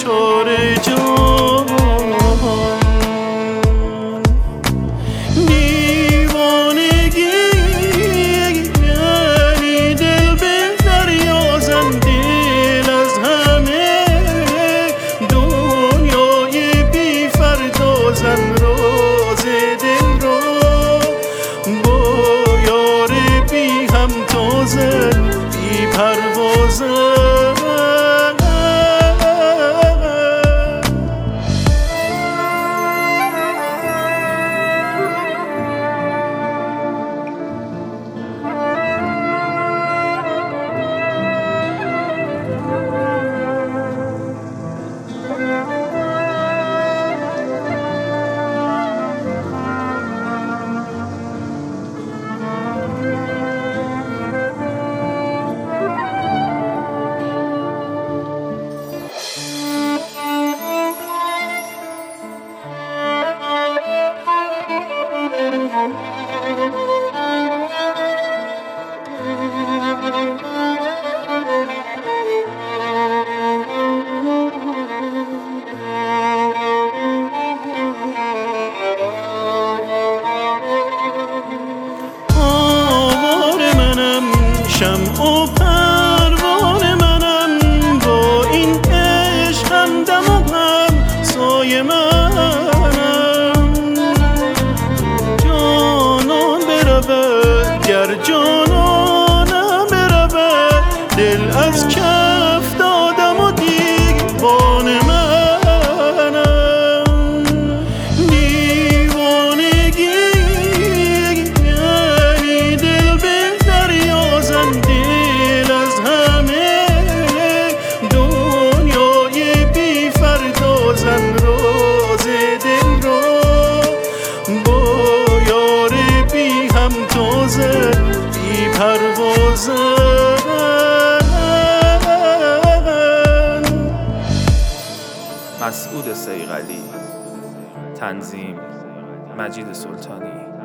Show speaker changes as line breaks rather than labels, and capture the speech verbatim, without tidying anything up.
بیچاره جان دیوانگی یعنی دل به دریا زن دل از همه دنیای بی فردا زن راز دل را با یار بی همتازن بی پروازن شمع و پروانه منم با این عشق همدم و هم سایه منم جانان برود گر جانانم برود دل از کف دادم و دیوان منم دیوانگی یعنی دل به دریا زن دل از همه دنیای بی فردا زن راز دل را با یار بی همتازن بی پروازن
مسعود صیقلی، تنظیم مجید سلطانی.